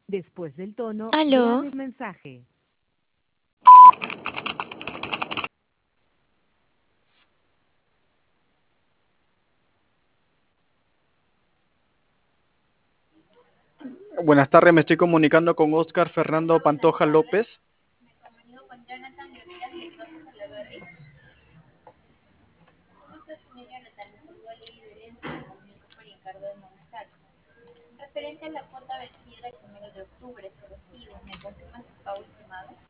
Después del tono, Aló. grabe el mensaje. Buenas tardes, me estoy comunicando con Óscar Fernando Pantoja López. Me comunico con Jonathan Leonidas Mendoza Salaverry. Gusto, señor Jonathan. Le saludo a Ley de Herencia. Me comunico por encargo de Movistar. Referente a la cuota vencida el 1 de octubre, su recibo, ¿me confirma su pago estimado?